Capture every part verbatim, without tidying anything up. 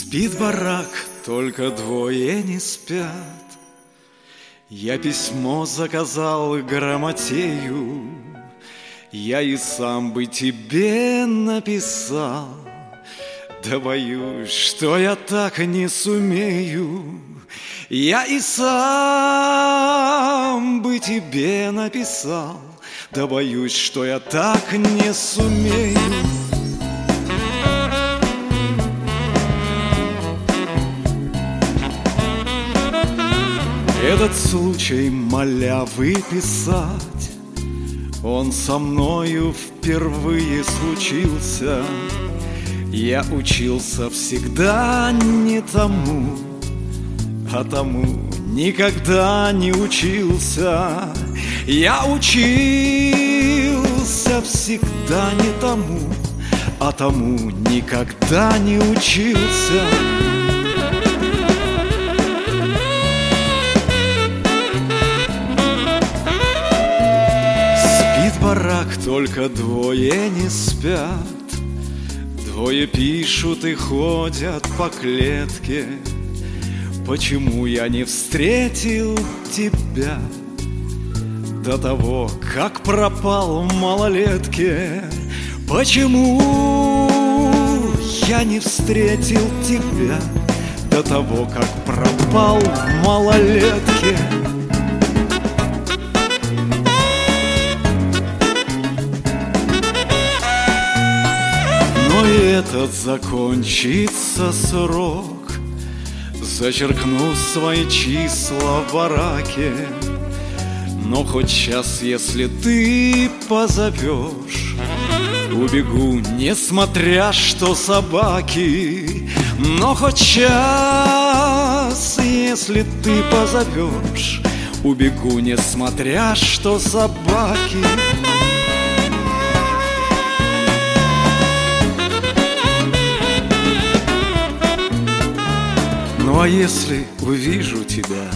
Спит барак, только двое не спят. Я письмо заказал грамотею, я и сам бы тебе написал, да боюсь, что я так не сумею. Я и сам бы тебе написал, да боюсь, что я так не сумею. Этот случай малявы писать, он со мною впервые случился. Я учился всегда не тому, а тому никогда не учился. Я учился всегда не тому, а тому никогда не учился. Барак, только двое не спят. Двое пишут и ходят по клетке. Почему я не встретил тебя до того, как пропал в малолетке? Почему я не встретил тебя до того, как пропал в малолетке? Но и этот закончится срок, зачеркну свои числа в бараке. Но хоть час, если ты позовешь, убегу, несмотря что собаки. Но хоть час, если ты позовешь, убегу, несмотря что собаки. Ну а если увижу тебя,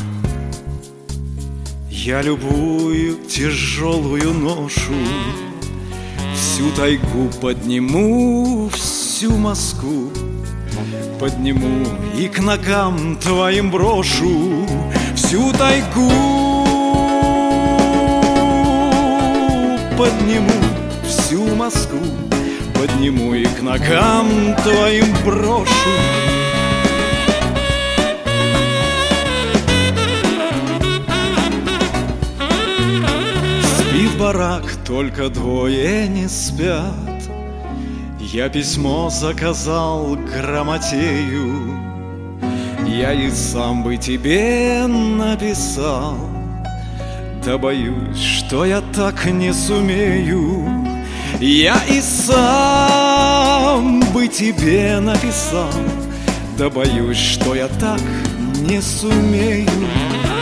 я любую тяжелую ношу, всю тайгу подниму, всю Москву подниму и к ногам твоим брошу. Всю тайгу подниму, всю Москву подниму и к ногам твоим брошу. Спит барак, только двое не спят. Я письмо заказал грамотею, я и сам бы тебе написал, да боюсь, что я так не сумею. Я и сам бы тебе написал, да боюсь, что я так не сумею.